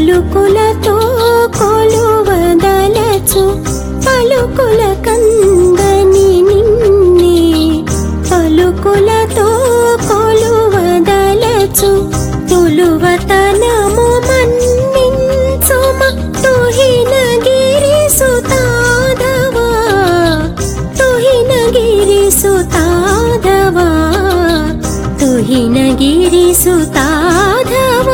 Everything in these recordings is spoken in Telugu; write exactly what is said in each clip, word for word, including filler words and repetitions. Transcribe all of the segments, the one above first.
పలుకులతో కొలువదలచు పలుకుల కందని నిన్నే పలుకులతో కొలువదలచు తులువతనము మన్నించుమ తుహినగిరి సుతాదవా తుహినగిరి సుతాదవా తుహినగిరి సుతాదవా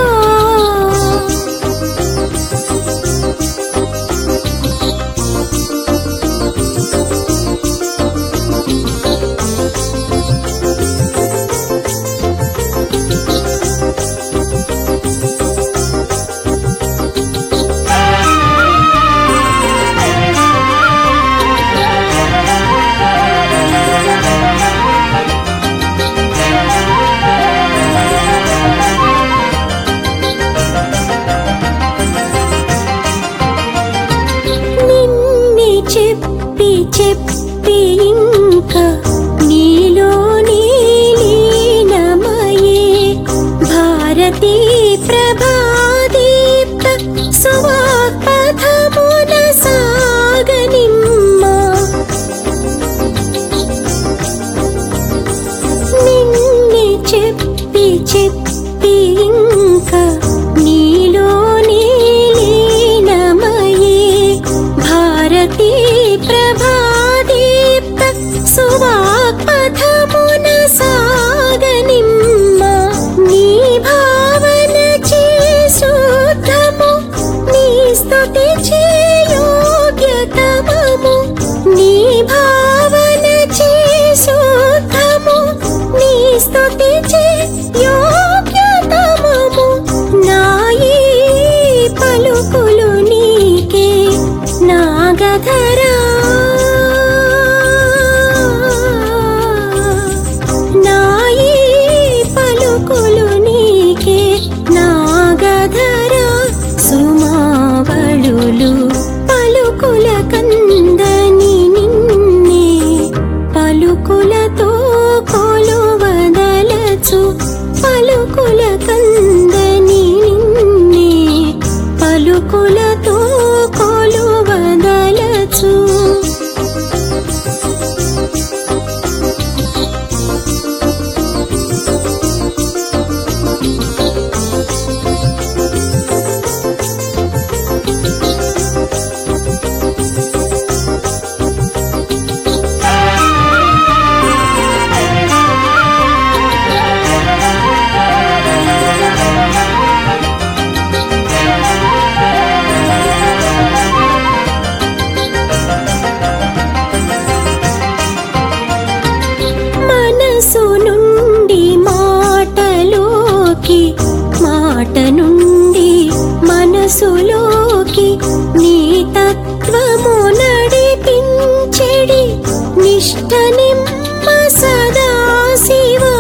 చెప్పి చెప్పి ఇంకా నీలో నీలీనమయే భారతీ ప్రభాదీప్త సువాక్పథమున సాగనిమ్మ నిన్నే చెప్పి చెప్పి ఇంకా నీలో నీలీనమయే భారతీ ప్రభాదీప్త సువాక్పథమున సాగనిమ్మ నీ భావన చే శుద్ధము నీ స్తుతి చే యోగ్యతమము నీ భావన చే శుద్ధము నీ స్తుతి చే యోగ్యతమము నాయీ పలుకులు నీకే నాగధరా నాయీ పలుకులు నీకే నాగధరా సుమావళులు పలుకుల కందని నిన్నే పలుకులతో కొలువదలచు పలుకుల కందని నిన్నే పలుకులతో కొలువదలచు మనసు నుండి మాటలోకి మాట నుండి మనసులోకి నీ తత్వము నడిపించెడి నిష్ఠ నిమ్మ సదా శివా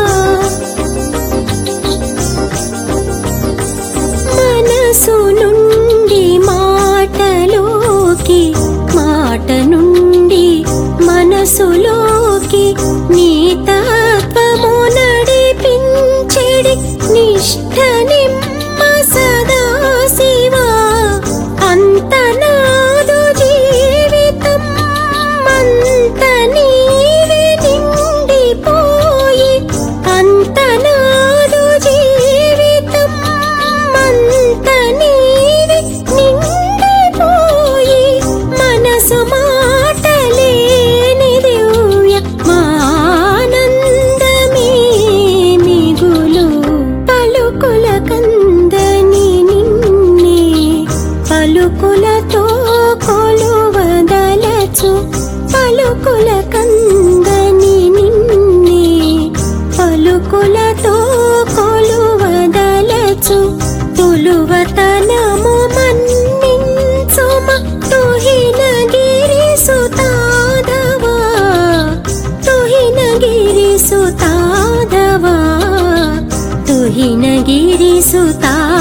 మనసు నుండి మాటలోకి మాట నుండి మనసులోకి నీ తత్వము నడిపించెడి నిష్ఠ నిమ్మ సదా శివా అంత నాదు జీవితం అంత నీవే నిండిపోయి అంత నాదు జీవితం అంత నీవే నిండిపోయి మనసు మాటలేని దివ్య ఆనందమే మిగులు పలుకుల కందని నిన్నే పలుకులతో కొలువదలచు పలుకుల కందని నిన్నే పలుకులతో కొలువదలచు తులువతనము మన్నించుమ తుహినగిరి సుతాదవా తుహినగిరి సుతాదవా తుహినగిరి సుతా